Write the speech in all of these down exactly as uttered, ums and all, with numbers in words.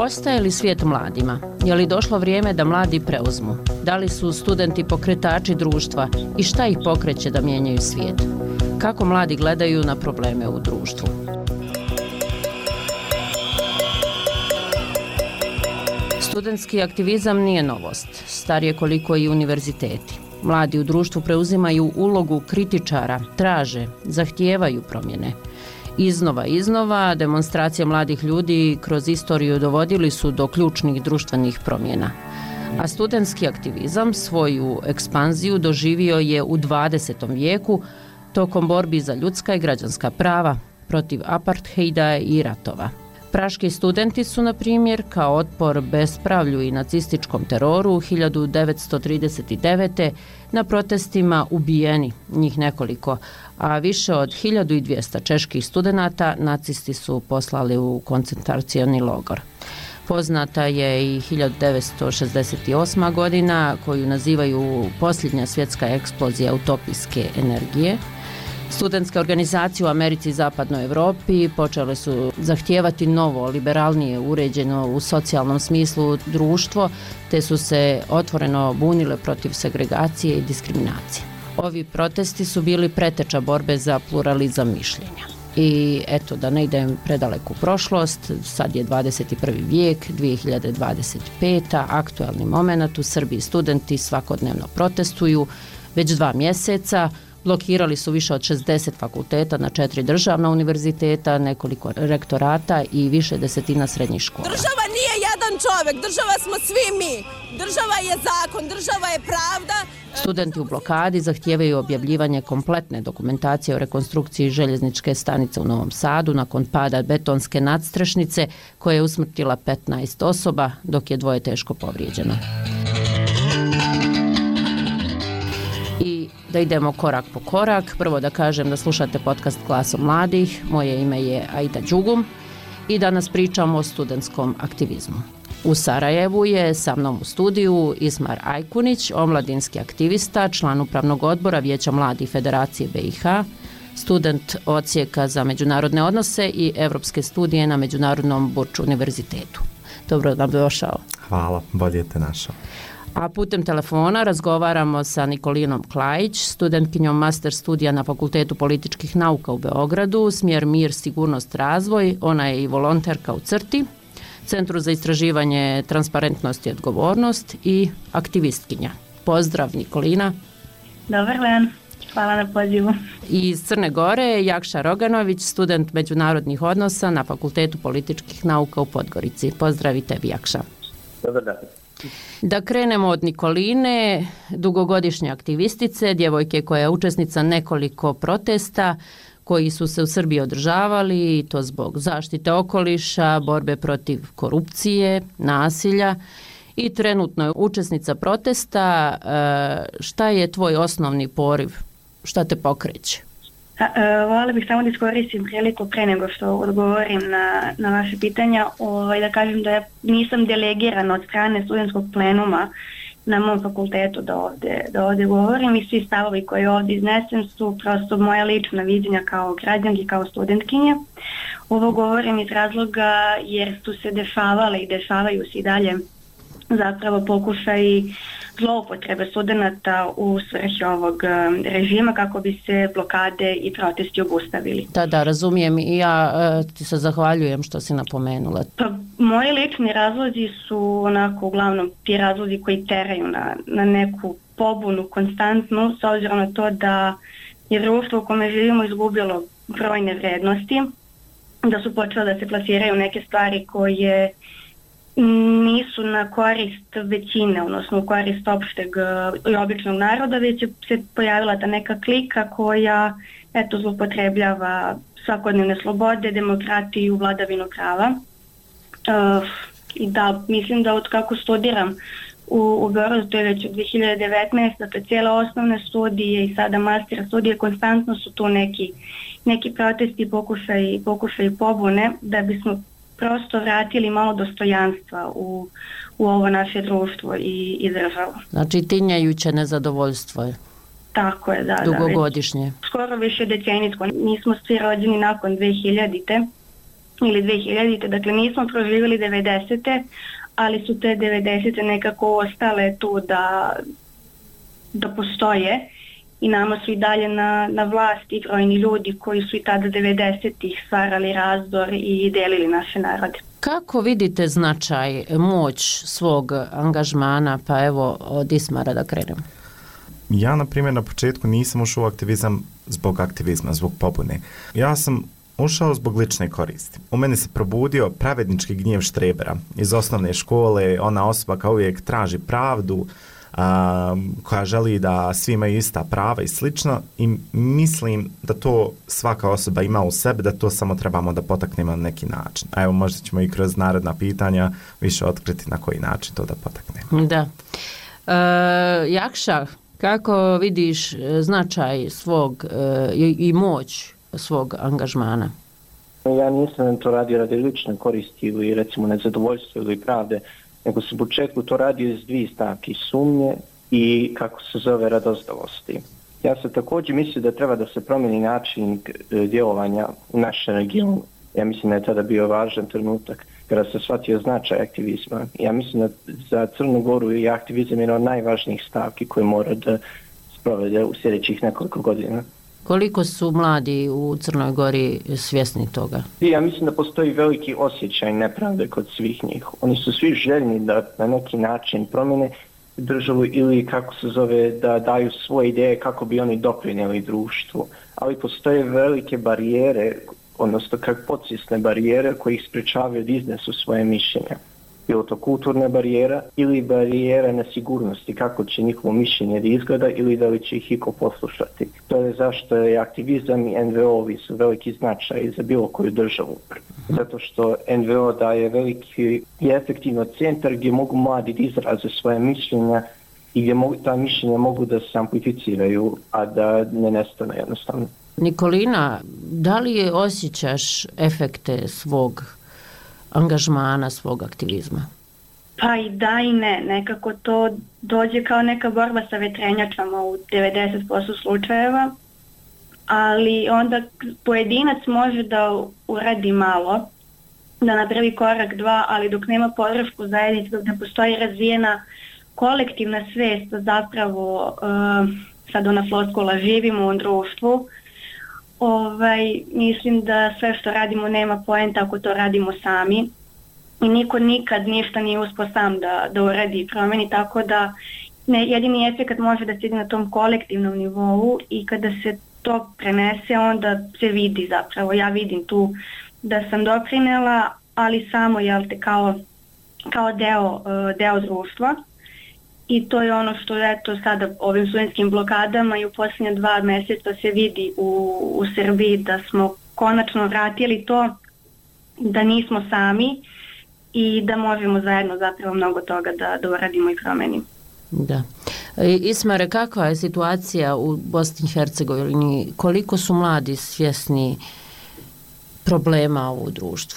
Ostaje li svijet mladima? Je li došlo vrijeme da mladi preuzmu? Da li su studenti pokretači društva i šta ih pokreće da mijenjaju svijet? Kako mladi gledaju na probleme u društvu? Studentski aktivizam nije novost, star je koliko i univerziteti. Mladi u društvu preuzimaju ulogu kritičara, traže, zahtijevaju promjene. Iznova, iznova, demonstracije mladih ljudi kroz istoriju dovodili su do ključnih društvenih promjena. A studentski aktivizam svoju ekspanziju doživio je u dvadesetom vijeku tokom borbi za ljudska i građanska prava, protiv apartheida i ratova. Praški studenti su, na primjer, kao otpor bespravlju i nacističkom teroru hiljadu devetsto trideset devete. na protestima ubijeni, njih nekoliko, a više od hiljadu dvjesto čeških studenata nacisti su poslali u koncentracioni logor. Poznata je i hiljadu devetsto šezdeset osma. godina, koju nazivaju posljednja svjetska eksplozija utopijske energije. Studentske organizacije u Americi i Zapadnoj Evropi počele su zahtijevati novo, liberalnije uređeno u socijalnom smislu društvo, te su se otvoreno bunile protiv segregacije i diskriminacije. Ovi protesti su bili preteča borbe za pluralizam mišljenja. I eto, da ne idem predaleku prošlost, sad je dvadeset prvi vijek, dvije hiljade dvadeset peta. aktualni moment, u Srbiji studenti svakodnevno protestuju već dva mjeseca. Blokirali su više od šezdeset fakulteta na četiri državna univerziteta, nekoliko rektorata i više desetina srednjih škola. Država nije jedan čovjek, država smo svi mi. Država je zakon, država je pravda. Studenti u blokadi zahtijevaju objavljivanje kompletne dokumentacije o rekonstrukciji željezničke stanice u Novom Sadu nakon pada betonske nadstrešnice koja je usmrtila petnaest osoba, dok je dvoje teško povrijeđeno. I da idemo korak po korak, prvo da kažem da slušate podcast Glasom mladih, moje ime je Aida Đugum i danas pričamo o studentskom aktivizmu. U Sarajevu je sa mnom u studiju Ismar Ajkunić, omladinski aktivista, član upravnog odbora Vijeća mladih Federacije B i H, student odsjeka za međunarodne odnose i evropske studije na Međunarodnom Burč univerzitetu. Dobro nam došao. Hvala, bolje te našao. A putem telefona razgovaramo sa Nikolinom Klajić, studentkinjom master studija na Fakultetu političkih nauka u Beogradu, smjer Mir, sigurnost, razvoj. Ona je i volonterka u CRTI, Centru za istraživanje transparentnost i odgovornost, i aktivistkinja. Pozdrav, Nikolina. Dobar dan, hvala na pozivu. I iz Crne Gore Jakša Roganović, student međunarodnih odnosa na Fakultetu političkih nauka u Podgorici. Pozdrav i tebi, Jakša. Dobar dan. Da krenemo od Nikoline, dugogodišnje aktivistice, djevojke koja je učesnica nekoliko protesta koji su se u Srbiji održavali, i to zbog zaštite okoliša, borbe protiv korupcije, nasilja, i trenutno je učesnica protesta. Šta je tvoj osnovni poriv? Šta te pokreće? Voljela bih samo da iskoristim priliku pre nego što odgovorim na, na vaše pitanja, ovaj, da kažem da ja nisam delegirana od strane studentskog plenuma na mom fakultetu da ovdje, da ovdje govorim, i svi stavovi koji ovdje iznesem su prosto moja lična viđenja kao građanki, kao studentkinja. Ovo govorim iz razloga jer su se dešavale i dešavaju se i dalje zapravo pokušaj zloupotrebe studenata u svrhi ovog režima kako bi se blokade i protesti obustavili. Da, da, razumijem, i ja e, ti se zahvaljujem što si napomenula. Pa, moji lični razlozi su onako uglavnom ti razlozi koji teraju na, na neku pobunu konstantnu, s obzirom na to da je društvo u kome živimo izgubilo brojne vrednosti, da su počele da se plasiraju neke stvari koje nisu na korist većine, odnosno u korist opšteg i običnog naroda, već je se pojavila ta neka klika koja eto zloupotrebljava svakodnevne slobode, demokratiju, vladavinu prava. Uh, I da, mislim da od kako studiram u, u Beogradu, to je već od dvije hiljade devetnaeste. Dakle, cijele osnovne studije i sada master studije, konstantno su tu neki, neki protesti, pokušaj, pokušaj pobune, da bismo prosto vratili malo dostojanstva u, u ovo naše društvo i, i državu. Znači tinjajuće nezadovoljstvo je. Tako je, da. Dugogodišnje. Da, već, skoro više decenijsko. Mi smo svi rođeni nakon dve hiljadite. ili dve hiljadite. Dakle, nismo proživjeli devedesete, ali su te devedesete nekako ostale tu da, da postoje i nama su i dalje na, na vlasti brojni ljudi koji su i tada devedesetih stvarali razdor i delili naše narode. Kako vidite značaj, moć svog angažmana, pa evo od Ismara da krenemo? Ja, na primjer, na početku nisam ušao u aktivizam zbog aktivizma, zbog pobune. Ja sam ušao zbog lične koristi. U meni se probudio pravednički gnjev štrebera iz osnovne škole, ona osoba kao uvijek traži pravdu, a, koja želi da svi imaju ista prava i slično, i mislim da to svaka osoba ima u sebi, da to samo trebamo da potaknemo na neki način. A evo, možda ćemo i kroz naredna pitanja više otkriti na koji način to da potaknemo. Da. E, Jakša, kako vidiš značaj svog e, i, i moć svog angažmana? Ja nisam to radio radi lične koristi ili recimo nezadovoljstva ili pravde, nego sam u početku to radio iz dvije stavke, sumnje i kako se zove radozdalosti. Ja sam također mislio da treba da se promijeni način djelovanja u našem regionu. Ja mislim da je tada bio važan trenutak kada se shvatio značaj aktivizma. Ja mislim da za Crnu Goru je aktivizam jedna od najvažnijih stavki koje mora da sprovede u sljedećih nekoliko godina. Koliko su mladi u Crnoj Gori svjesni toga? Ja mislim da postoji veliki osjećaj nepravde kod svih njih. Oni su svi željni da na neki način promjene državu ili kako se zove da daju svoje ideje kako bi oni doprinijeli društvu. Ali postoje velike barijere, odnosno kako podsvjesne barijere koje ih sprečavaju da iznesu svoje mišljenja. Bilo to kulturna barijera ili barijera nesigurnosti, kako će njihovo mišljenje da izgleda ili da li će ih iko poslušati. To je zašto je aktivizam i en ve o-vi su veliki značaj za bilo koju državu. Zato što en ve o daje veliki i efektivno centar gdje mogu mladi da izraze svoje mišljenja i gdje mogu, ta mišljenja mogu da se amplificiraju, a da ne nestane jednostavno. Nikolina, da li osjećaš efekte svog angažmana, svog aktivizma? Pa i da i ne. Nekako to dođe kao neka borba sa vetrenjačama u devedeset posto slučajeva, ali onda pojedinac može da uradi malo, da napravi korak dva, ali dok nema podršku zajednice, dok ne postoji razvijena kolektivna svest da zapravo, uh, sad ona floskula, živimo u društvu, Ovaj, mislim da sve što radimo nema poenta ako to radimo sami i niko nikad ništa nije uspio sam da, da uradi i promeni, tako da ne, jedini efekt može da se ide na tom kolektivnom nivou i kada se to prenese onda se vidi zapravo. Ja vidim tu da sam doprinela, ali samo jel te, kao, kao deo, deo društva. I to je ono što eto sada ovim studentskim blokadama i u posljednje dva mjeseca se vidi u, u Srbiji da smo konačno vratili to da nismo sami i da možemo zajedno zapravo mnogo toga da, da uradimo i promenimo. Da. Ismare, kakva je situacija u Bosni i Hercegovini? Koliko su mladi svjesni problema u društvu?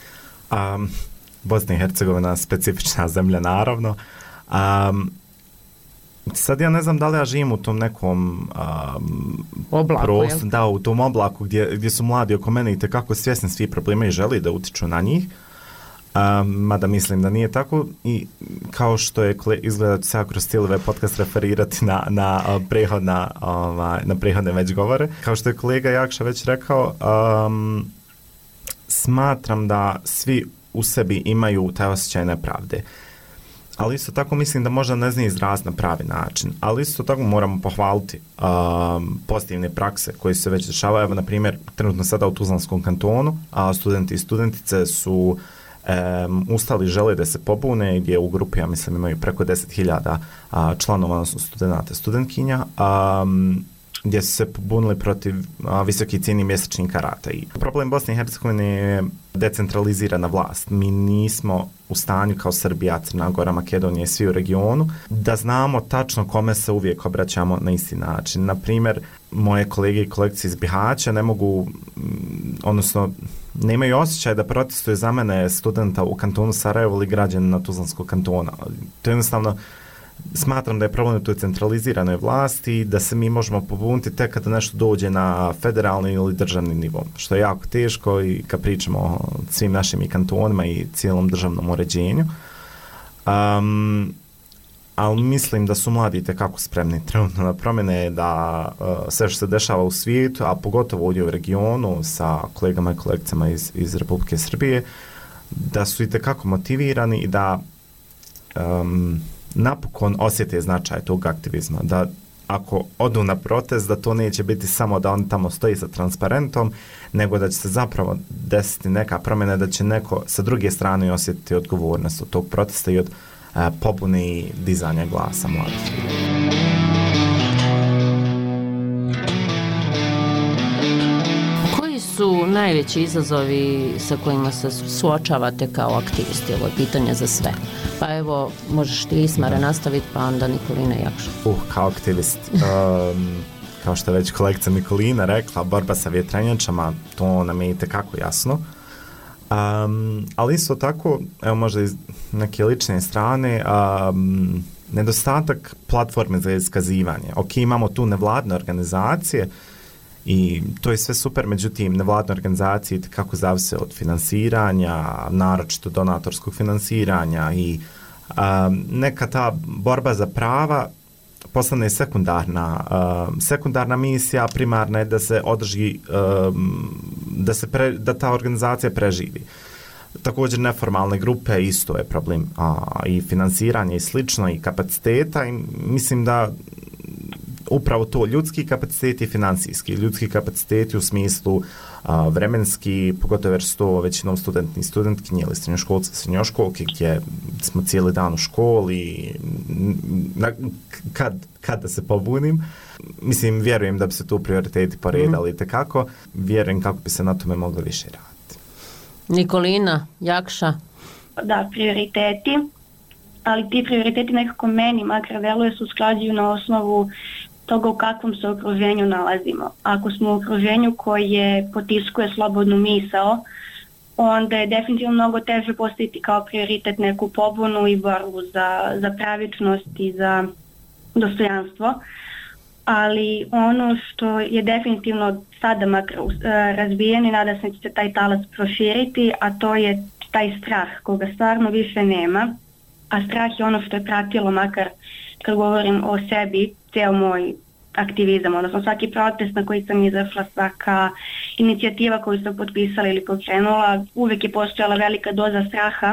Um, Bosna i Hercegovina specifična zemlja, naravno. Um, sad ja ne znam da li ja živim u tom nekom um, oblaku, prostoru, da, u tom oblaku gdje, gdje su mladi oko mene i tekako svjesni svih problema i želi da utiču na njih, um, mada mislim da nije tako i kao što je izgleda da ću se kroz stilove podcast referirati na, na, prehodna, ovaj, na prehodne već govore, kao što je kolega Jakša već rekao, um, smatram da svi u sebi imaju taj osjećaj nepravde. Ali isto tako mislim da možda ne zna izraz na pravi način, ali isto tako moramo pohvaliti um, pozitivne prakse koje se već dešavaju. Evo, na primjer, trenutno sada u Tuzlanskom kantonu, a studenti i studentice su um, ustali, žele da se pobune, gdje u grupi, ja mislim, imaju preko deset hiljada uh, članova, odnosno studenta, studentkinja, um, gdje su se pobunili protiv a, visoki cijeni mjesečnih karata. I problem Bosne i Hercegovine je decentralizirana vlast. Mi nismo u stanju kao Srbija, Crna Gora, Makedonija i svi u regionu da znamo tačno kome se uvijek obraćamo na isti način. Na primjer, moje kolege i kolegice iz Bihaća ne mogu, odnosno nemaju osjećaj da protestuju za mene studenta u kantonu Sarajevo ili građana na Tuzlanskog kantona. To je jednostavno smatram da je problem u toj centraliziranoj vlasti, da se mi možemo pobuniti tek kada nešto dođe na federalni ili državni nivo, što je jako teško i kad pričamo o svim našim i kantonima i cijelom državnom uređenju. Um, ali mislim da su mladi tekako spremni trenutno na promjene, da uh, sve što se dešava u svijetu, a pogotovo ovdje u regionu sa kolegama i kolegicama iz, iz Republike Srbije, da su i tekako motivirani i da um, napokon osjete značaj tog aktivizma, da ako odu na protest, da to neće biti samo da on tamo stoji sa transparentom, nego da će se zapravo desiti neka promjena, da će neko sa druge strane osjetiti odgovornost od tog protesta i od uh, pobune i dizanja glasa mladih. Su najveći izazovi sa kojima se suočavate kao aktivisti? Ovo je pitanje za sve. Pa evo, možeš ti, Ismara, nastaviti, pa onda Nikolina Jakša. Uh, kao aktivist, um, kao što je već kolegica Nikolina rekla, borba sa vjetrenjačama, to nam je itekako jasno. Um, ali isto tako, evo možda iz neke lične strane, um, nedostatak platforme za iskazivanje. Ok, imamo tu nevladne organizacije, i to je sve super, međutim, nevladne organizacije kako zavise od finansiranja, naročito donatorskog finansiranja i um, neka ta borba za prava postane sekundarna. Um, sekundarna misija, primarna je da se održi, um, da, se pre, da ta organizacija preživi. Također neformalne grupe isto je problem, a, i finansiranje i slično i kapaciteta i mislim da upravo to, ljudski kapaciteti i financijski. Ljudski kapaciteti u smislu a, vremenski, pogotovo jer su to većinom studenti i studentkinje ili srednjoškolci i srednjoškolke gdje smo cijeli dan u školi, na, kad, kad da se pobunim. Mislim, vjerujem da bi se tu prioriteti poredali, mm. tekako. Vjerujem kako bi se na tome moglo više raditi. Nikolina, Jakša? Da, prioriteti, ali ti prioriteti nekako meni, makar deluje, se usklađuju na osnovu toga u kakvom se okruženju nalazimo. Ako smo u okruženju koje potiskuje slobodnu misao, onda je definitivno mnogo teže postaviti kao prioritet neku pobunu i borbu za, za pravičnost i za dostojanstvo. Ali ono što je definitivno sada makar razbijen i nada se će se taj talas proširiti, a to je taj strah koga stvarno više nema. A strah je ono što je pratilo, makar kad govorim o sebi, cijel moj aktivizam, odnosno svaki protest na koji sam izašla, svaka inicijativa koju sam potpisala ili pokrenula, uvijek je postojala velika doza straha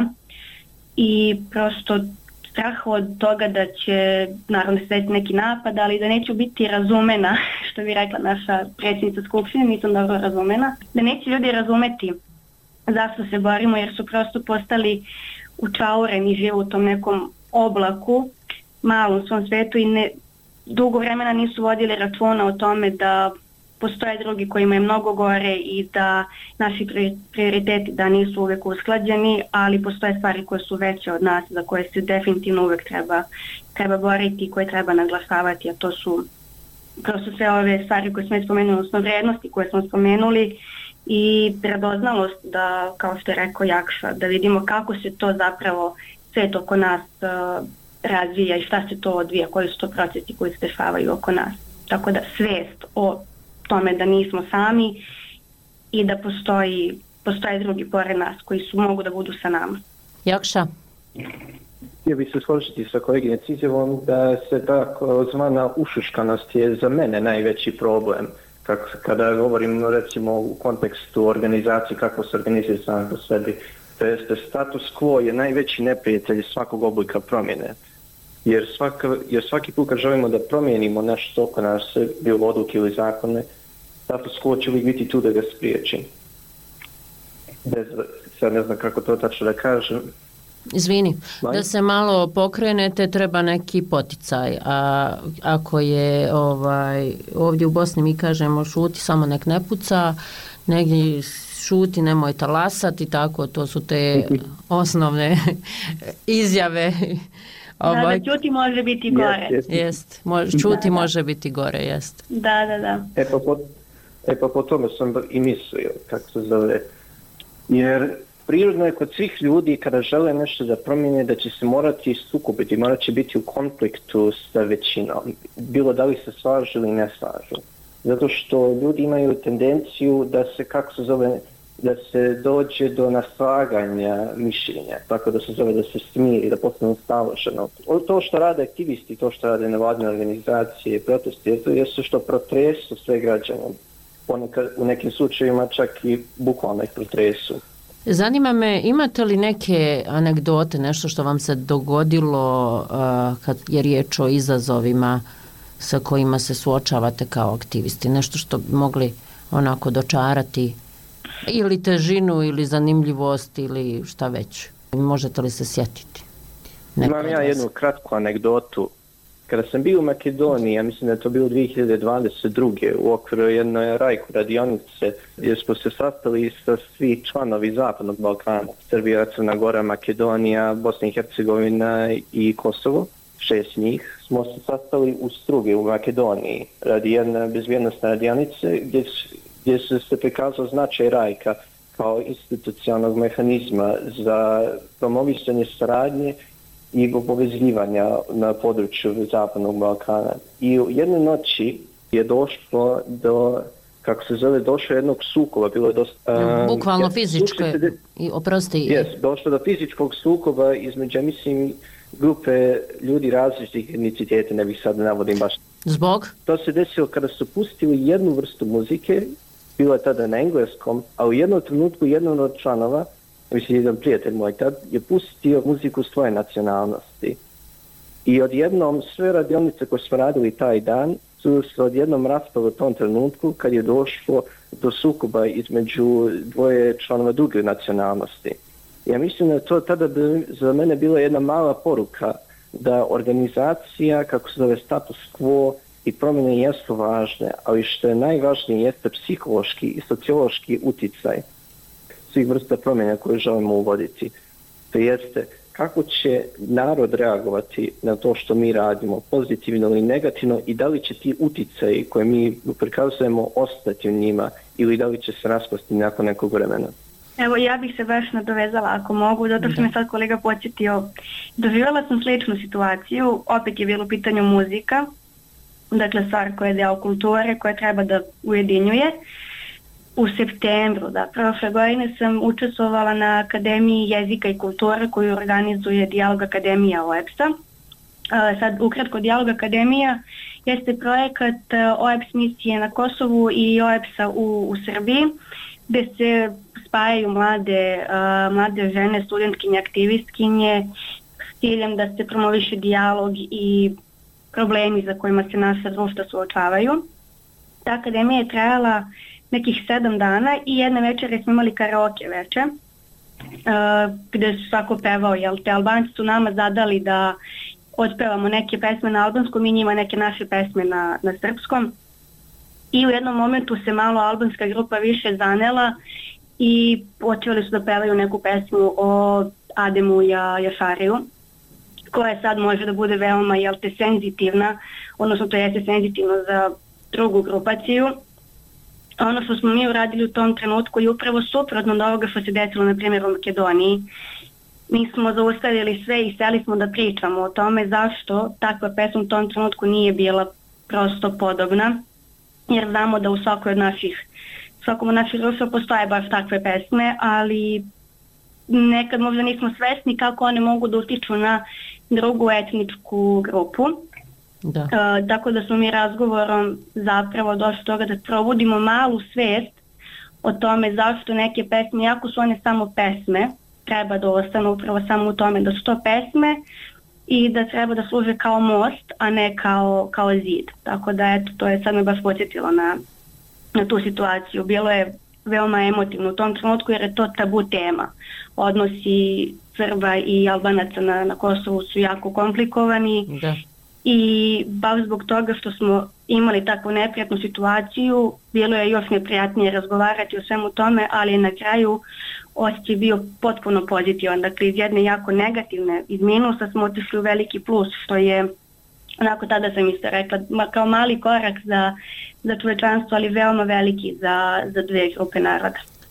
i prosto strah od toga da će naravno se desiti neki napad, ali da neću biti razumena, što bi rekla naša predsjednica Skupštine, nisam dobro razumena, da neće ljudi razumeti zašto se borimo, jer su prosto postali učaureni, žive u tom nekom oblaku, malom svom svetu i ne, dugo vremena nisu vodili računa o tome da postoje drugi kojima je mnogo gore i da naši prioriteti da nisu uvijek usklađeni, ali postoje stvari koje su veće od nas, za koje se definitivno uvijek treba, treba boriti i koje treba naglašavati, a to su prosto sve ove stvari koje smo spomenuli, odnosno vrijednosti koje smo spomenuli i predoznalost da, kao što je rekao Jakša, da vidimo kako se to zapravo svet oko nas uh, razvija i šta se to odvija, koji su to procesi koji se dešavaju oko nas. Tako da svijest o tome da nismo sami i da postoji, postoje drugi pored nas koji su mogu da budu sa nama. Jakša? Ja bih se složiti sa koleginicom izjavom da se tako zvana ušuškanost je za mene najveći problem. Kako, kada govorim recimo u kontekstu organizacije, kako se organizuje sam po sebi, to jeste status quo je najveći neprijatelj svakog oblika promjene. Jer, svaka, jer svaki put kad želimo da promijenimo nešto oko nas, bilo odluke ili zakone, status quo će uvijek biti tu da ga spriječi. Bez, sad ne znam kako to tačno da kažem. Izvini, da se malo pokrenete treba neki poticaj, a ako je ovaj, ovdje u Bosni mi kažemo šuti, samo nek ne puca, negdje šuti, nemoj talasati, tako, to su te osnovne izjave. Ovaj, da, da čuti može biti gore. Jest, jest. Može, čuti da, može biti gore, jest. Da, da, da. E pa po, e pa po tome sam i mislio, kako se zove, jer prirodno je kod svih ljudi kada žele nešto da promijene da će se morati sukobiti, morat će biti u konfliktu sa većinom, bilo da li se slažu ili ne slažu. Zato što ljudi imaju tendenciju da se, kako se zove, da se dođe do naslaganja mišljenja, tako da se zove da se smiri, da postane staloženo. To što rade aktivisti, to što rade nevladine organizacije, protesti, to je što protresu sve građane. Ponekad, u nekim slučajevima čak i bukvalno ih protresu. Zanima me, imate li neke anegdote, nešto što vam se dogodilo uh, kad je riječ o izazovima sa kojima se suočavate kao aktivisti? Nešto što bi mogli onako dočarati ili težinu ili zanimljivost ili šta već? Možete li se sjetiti? Neko Imam ja jednu kratku anegdotu. Kada sam bio u Makedoniji, ja mislim da je to bilo dvije hiljade dvadeset druge u okviru jedne rajku radionice, gdje smo se sastali sa svi članovi Zapadnog Balkana, Srbija, Crna Gora, Makedonija, Bosna i Hercegovina i Kosovo, šest njih, smo se sastali u Strugi u Makedoniji radi jedne bezbjednostne radionice gdje, gdje se, se prikazao značaj rajka kao institucionalnog mehanizma za promovisanje saradnje i povezivanja na području Zapadnog Balkana. I u jednoj noći je došlo do, kako se zove, došlo jednog sukoba, bilo je dosta... Um, Bukvalno fizičko, de... i oprosti... Jes, došlo do fizičkog sukoba između, mislim, grupe ljudi različitih etniciteta, ne bih sad navodim baš. Zbog? To se desilo kada su pustili jednu vrstu muzike, bilo je tada na engleskom, a u jednom trenutku jedan od članova, mislim, jedan prijatelj moj tad, je pustio muziku svoje nacionalnosti. I odjednom sve radionice koje smo radili taj dan su se odjednom raspali u tom trenutku kad je došlo do sukoba između dvoje članova druge nacionalnosti. Ja mislim da je to tada bi, za mene bila jedna mala poruka da organizacija, kako se zove, status quo i promjene jesu važne, ali što je najvažnije jeste psihološki i sociološki uticaj svih vrsta promjena koje želimo uvoditi. To jeste kako će narod reagovati na to što mi radimo, pozitivno ili negativno, i da li će ti uticaji koje mi prikazujemo ostati u njima ili da li će se raspasti nakon nekog vremena. Evo, ja bih se baš nadovezala ako mogu, zato što me sad kolega podsjetio. Doživjela sam sličnu situaciju, opet je bilo u pitanju muzika, dakle stvar koja je deo kulture, koja treba da ujedinjuje. U septembru, da, prošle godine sam učestvovala na Akademiji jezika i kulture koju organizuje Dijalog Akademija O E P S-a. Sad, ukratko, Dijalog Akademija jeste projekat O E P S misije na Kosovu i O E P S-a u, u Srbiji, gde se spajaju mlade, uh, mlade žene, studentkinje, aktivistkinje s ciljem da se promoviše dijalog i problemi za kojima se naša društva suočavaju. Ta akademija je trajala nekih sedam dana i jedne večere smo imali karaoke veče, uh, gde su svako pevao, jel te Albanci su nama zadali da otpevamo neke pesme na albanskom i njima neke naše pesme na, na srpskom. I u jednom momentu se malo albanska grupa više zanela i počeli su da pevaju neku pesmu o Ademu i Jašariju, koja sad može da bude veoma, jel te, senzitivna, odnosno to jeste senzitivno za drugu grupaciju. Ono što smo mi uradili u tom trenutku je upravo suprotno od ovoga što se desilo na primjer u Makedoniji. Mi smo zaustavili sve i seli smo da pričamo o tome zašto takva pesma u tom trenutku nije bila prosto podobna, jer znamo da u svakoj od naših, svakom od naših društva postoje baš takve pesme, ali nekad možda nismo svesni kako one mogu da utiču na drugu etničku grupu. Da. Uh, tako da smo mi razgovorom zapravo došli do toga da probudimo malu svest o tome zašto neke pesme, iako su one samo pesme, treba da ostanu upravo samo u tome da su to pesme i da treba da služe kao most, a ne kao, kao zid. Tako da eto, to je sad me baš podsjetilo na, na tu situaciju. Bilo je veoma emotivno u tom trenutku jer je to tabu tema. Odnosi Srba i Albanaca na, na Kosovu su jako komplikovani. Da. I baš zbog toga što smo imali takvu neprijatnu situaciju, bilo je još neprijatnije razgovarati o svemu tome, ali na kraju osjećaj bio potpuno pozitivan. Dakle, iz jedne jako negativne, iz minusa smo otišli u veliki plus, što je, onako tada sam isto rekla, kao mali korak za, za čovečanstvo, ali veoma veliki za, za dve grupe naroda.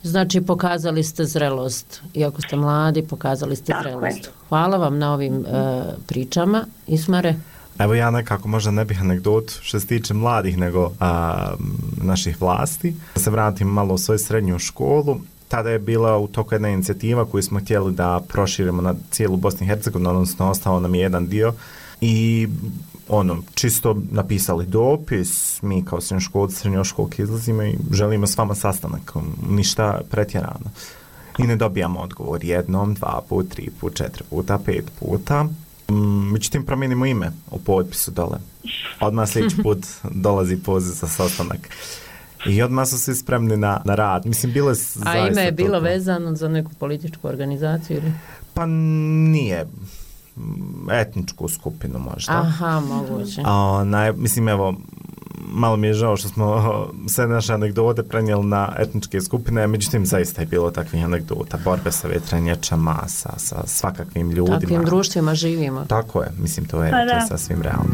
Znači, pokazali ste zrelost. Iako ste mladi, pokazali ste Tako zrelost. je. Hvala vam na ovim uh, pričama. Ismare? Evo ja nekako možda ne bih anegdotu što se tiče mladih nego a, naših vlasti. Da se vratim malo u svoju srednju školu. Tada je bila u toku jedna inicijativa koju smo htjeli da proširimo na cijelu Bosnu i Hercegovinu, odnosno ostao nam je jedan dio. I ono, čisto napisali dopis, mi kao srednjoškolci, srednjoškolke izlazimo i želimo s vama sastanak, ništa pretjerano. I ne dobijamo odgovor jednom, dva put, tri put, četiri puta, pet puta. Međutim, promijenimo ime u potpisu dole. Odmah sljedeći put dolazi poziv za sastanak. I odmah su svi spremni na, na rad. Mislim, bilo je zaista... A ime je bilo toliko vezano za neku političku organizaciju ili? Pa nije. Etničku skupinu možda. Aha, moguće. A, onaj, mislim, evo, malo mi je žao što smo sve naše anegdote prenijeli na etničke skupine, međutim, zaista je bilo takvih anegdota, borbe sa vjetrenjačama, sa, sa svakakvim ljudima. Takvim društvima živimo. Tako je, mislim, to je, Pa to je da. sasvim realno.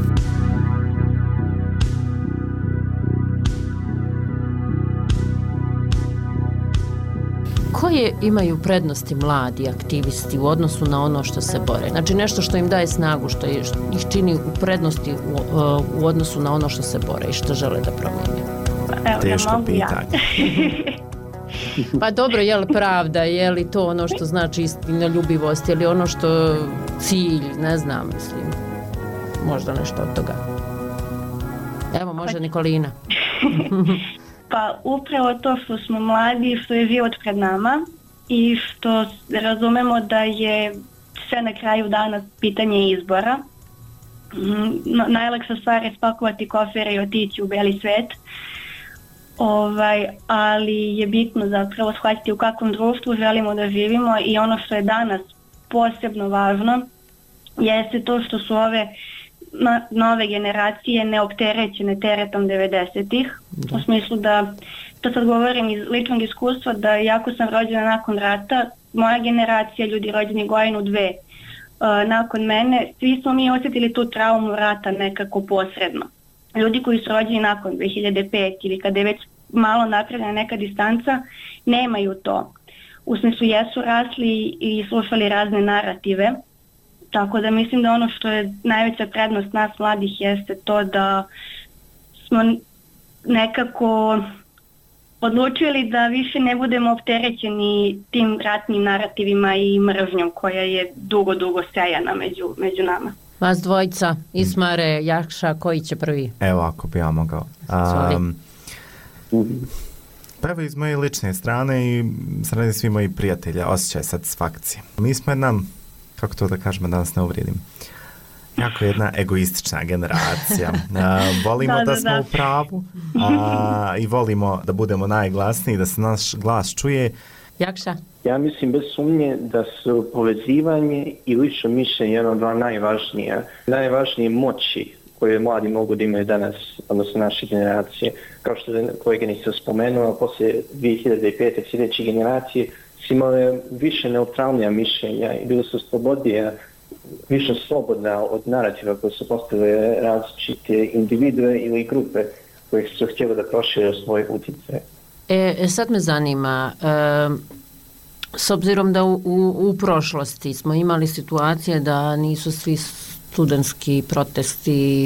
Koje imaju prednosti mladi aktivisti u odnosu na ono što se bore? Znači nešto što im daje snagu, što ih čini u prednosti u, u odnosu na ono što se bore i što žele da promijene. Evo, Teško ja mogu pitanje. Ja. Pa dobro, je li pravda, je li to ono što znači istinoljubivost, je li ono što cilj, ne znam, mislim, možda nešto od toga. Evo, može Nikolina. Pa upravo to što smo mladi, što je život pred nama i što razumemo da je sve na kraju dana pitanje izbora. No, najlakša stvar je spakovati kofere i otići u beli svet. Ovaj, ali je bitno zapravo shvatiti u kakvom društvu želimo da živimo i ono što je danas posebno važno jeste to što su ove na, nove generacije neopterećene teretom devedesetih. U smislu da, to sad govorim iz ličnog iskustva, da jako sam rođena nakon rata, moja generacija, ljudi rođeni godinu dve uh, nakon mene, svi smo mi osjetili tu traumu rata nekako posredno. Ljudi koji su rođeni nakon dve hiljade pete ili kada je već malo napravljena neka distanca, nemaju to. U smislu jesu rasli i slušali razne narative, tako da mislim da ono što je najveća prednost nas mladih jeste to da smo nekako odlučili da više ne budemo opterećeni tim ratnim narativima i mržnjom koja je dugo, dugo sejana među, među nama. Vas dvojica, Ismare, Jakša, koji će prvi? Evo, ako bi ja mogao. Um, pa evo iz moje lične strane i sredi svi moji prijatelja osjećaj satisfakcije. Mi smo jedna, kako to da kažemo, da nas ne uvrijedim, jako jedna egoistična generacija. Uh, volimo da, da, da smo da. u pravu a, i volimo da budemo najglasniji, da se naš glas čuje. Jakša? Ja mislim bez sumnje da su povezivanje i lično mišljenje jedno od dva najvažnije, najvažnije moći koje mladi mogu da imaju danas, odnosno naše generacije. Kao što je koleginica spomenula, poslije dvije hiljade pete sljedeće generacije su imale više neutralnija mišljenja i bile su slobodnije, više slobodna od narativa koje su postavile različite individue ili grupe koje su htjeli da prošire svoj utjecaj. E, sad me zanima, e, s obzirom da u, u, u prošlosti smo imali situacije da nisu svi studentski protesti, e,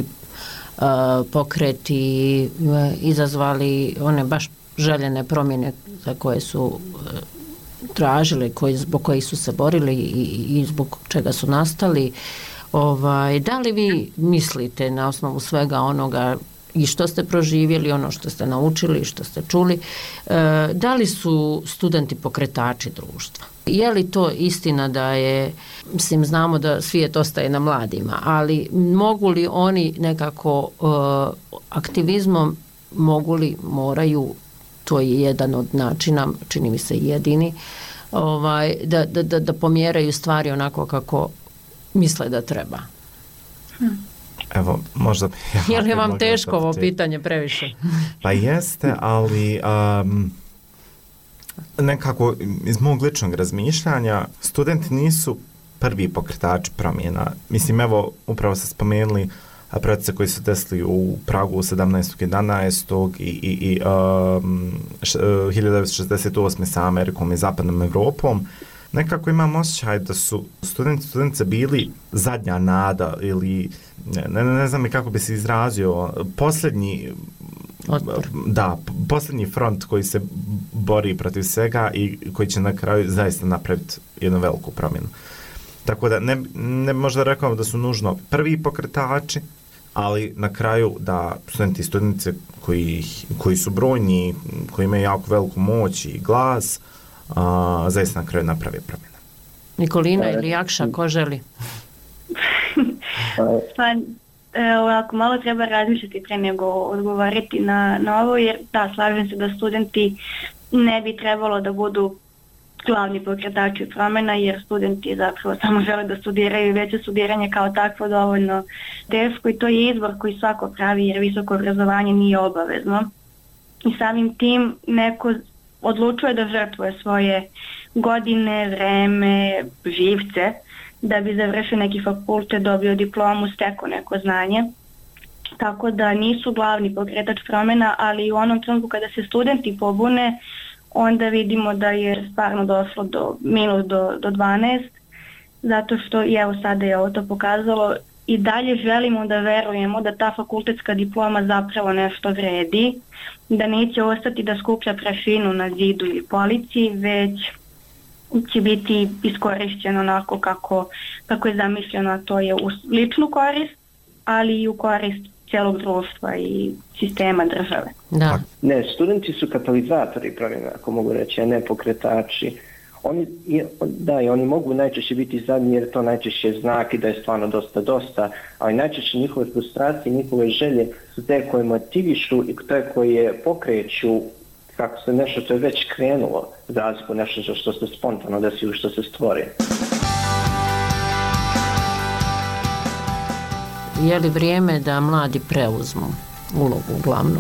pokreti e, izazvali one baš željene promjene za koje su e, tražili, koji, zbog kojih su se borili i, i zbog čega su nastali. Ovaj, da li vi mislite na osnovu svega onoga i što ste proživjeli, ono što ste naučili, što ste čuli, e, da li su studenti pokretači društva? Je li to istina da je, mislim, znamo da svijet ostaje na mladima, ali mogu li oni nekako e, aktivizmom, mogu li, moraju, to je jedan od načina, čini mi se jedini, ovaj, da, da, da, da pomjeraju stvari onako kako misle da treba? Hm. Evo, možda... Ja, je li vam teško ovo pitanje previše? Pa jeste, ali um, nekako iz mog ličnog razmišljanja studenti nisu prvi pokretači promjena. Mislim, evo, upravo ste spomenuli procese koji su desili u Pragu sedamnaestog jedanaestog i, i, i um, š, uh, hiljadu devetsto šezdeset osme sa Amerikom i Zapadnom Evropom, nekako imam osjećaj da su studenti studentice bili zadnja nada ili ne, ne znam i kako bi se izrazio, posljednji otpor. Da, posljednji front koji se bori protiv svega i koji će na kraju zaista napraviti jednu veliku promjenu. Tako da ne, ne možda rekao da su nužno prvi pokretači, ali na kraju da studenti i studentice koji, koji su brojni, koji imaju jako veliku moć i glas, a, zaista na kraju napravi promjene. Nikolina ili Jakša, ko želi? Pa, ovako, malo treba razmišljati pre nego odgovarati na, na ovo, jer da, slažem se da studenti ne bi trebalo da budu glavni pokretači promjena, jer studenti zapravo samo žele da studiraju i već je studiranje kao takvo dovoljno teško i to je izbor koji svako pravi, jer visoko obrazovanje nije obavezno. I samim tim neko odlučuje da žrtvuje svoje godine, vreme, živce, da bi završio neki fakultet, dobio diplomu, stekao neko znanje. Tako da nisu glavni pokretač promjena, ali u onom trenutku kada se studenti pobune, onda vidimo da je stvarno došlo do minus do, do dvanaest, zato što i evo sada je ovo to pokazalo i dalje želimo da verujemo da ta fakultetska diploma zapravo nešto vredi, da neće ostati da skuplja prašinu na zidu ili polici, već će biti iskorišćeno onako kako, kako je zamišljeno, a to je u ličnu korist, ali i u korist cijelog društva i sistema države. Da. Ne, studenti su katalizatori promjena, ako mogu reći, a ne pokretači. Oni, da, i oni mogu najčešće biti zadnji jer to najčešće znak i da je stvarno dosta dosta, ali najčešće njihove frustracije, njihove želje su te koje motivišu i te koje pokreću kako se nešto što je već krenulo, za razliku nešto što se spontano desi, što se stvori. Je li vrijeme da mladi preuzmu ulogu glavnu?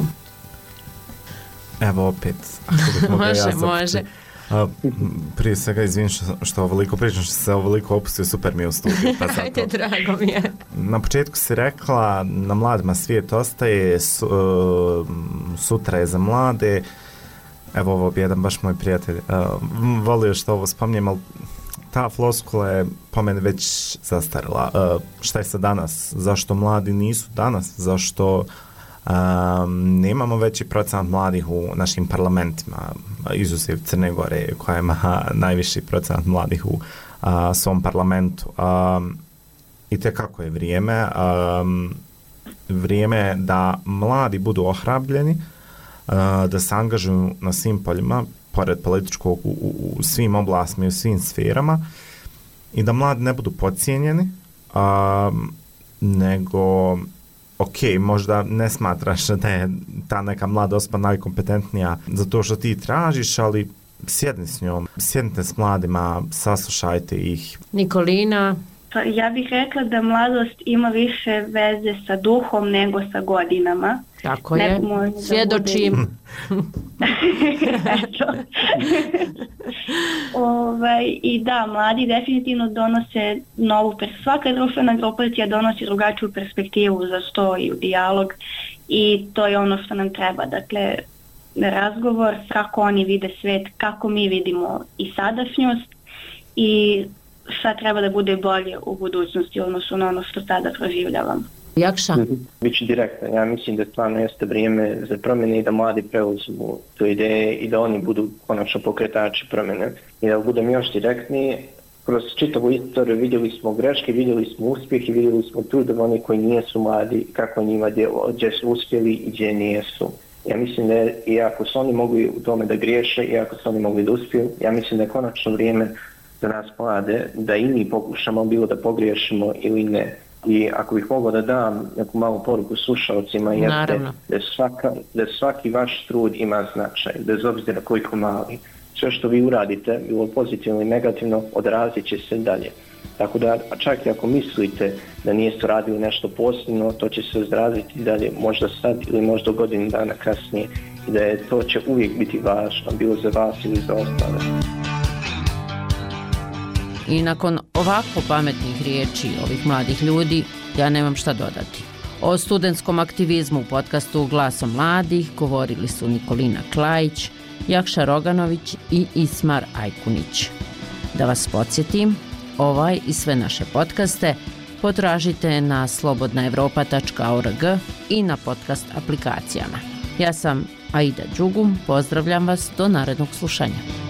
Evo opet. Ako može, ja može. A, prije svega izvim što, što ovoliko pričam, što se ovoliko opustio, super mi je u studiju. Pa Ajde, drago mi je. Na početku si rekla, na mladima svijet ostaje, su, uh, sutra je za mlade. Evo ovo bi jedan baš moj prijatelj uh, volio što ovo spomnijem, ali ta floskula je po meni već zastarila. Uh, šta je sa danas? Zašto mladi nisu danas? Zašto um, nemamo veći procent mladih u našim parlamentima, izuzev Crne Gore koja ima najviši procent mladih u uh, svom parlamentu. Um, I tekako je vrijeme. Um, vrijeme je da mladi budu ohrabljeni, uh, da se angažuju na svim poljima, pored političkog, u, u, u svim oblastima i u svim sferama, i da mladi ne budu podcijenjeni, um, nego, ok, možda ne smatraš da je ta neka mlada osoba najkompetentnija za to što ti tražiš, ali sjedni s njom, sjednite s mladima, saslušajte ih. Nikolina? Pa ja bih rekla da mladost ima više veze sa duhom nego sa godinama. Tako je, svjedočim. Eto. ovaj, I da, mladi definitivno donose novu, svaka društvena grupacija donosi drugačiju perspektivu za sto i u dijalog i to je ono što nam treba. Dakle, razgovor kako oni vide svet, kako mi vidimo i sadašnjost i šta treba da bude bolje u budućnosti odnosno na ono što sada proživljavam. Jakša? Biću direktan, ja mislim da stvarno jeste vrijeme za promjene i da mladi preuzmu tu ideje i da oni budu konačno pokretači promjene. I da budem još direktniji, kroz čitavu istoriju vidjeli smo greške, vidjeli smo uspjeh i vidjeli smo trudove oni koji nijesu mladi, kako njima djelo, gdje su uspjeli i gdje nijesu. Ja mislim da je, i ako su oni mogli u tome da griješe i ako su oni mogli da uspiju, ja mislim da je konačno vrijeme za nas mlade da i mi pokušamo bilo da pogriješimo ili ne. I ako bih mogao da dam neku malu poruku slušalcima, jeste da, svaka, da svaki vaš trud ima značaj, bez obzira koliko mali. Sve što vi uradite, bilo pozitivno i negativno, odrazit će se dalje. Tako da, čak i ako mislite da niste radili nešto posebno, to će se odraziti dalje, možda sad ili možda godinu dana kasnije. I da je, to će uvijek biti važno, bilo za vas ili za ostale. I nakon ovako pametnih riječi ovih mladih ljudi, ja nemam šta dodati. O studentskom aktivizmu u podcastu Glasom mladih govorili su Nikolina Klajić, Jakša Roganović i Ismar Ajkunić. Da vas podsjetim, ovaj i sve naše podcaste potražite na slobodna evropa tačka org i na podcast aplikacijama. Ja sam Aida Đugum, pozdravljam vas do narednog slušanja.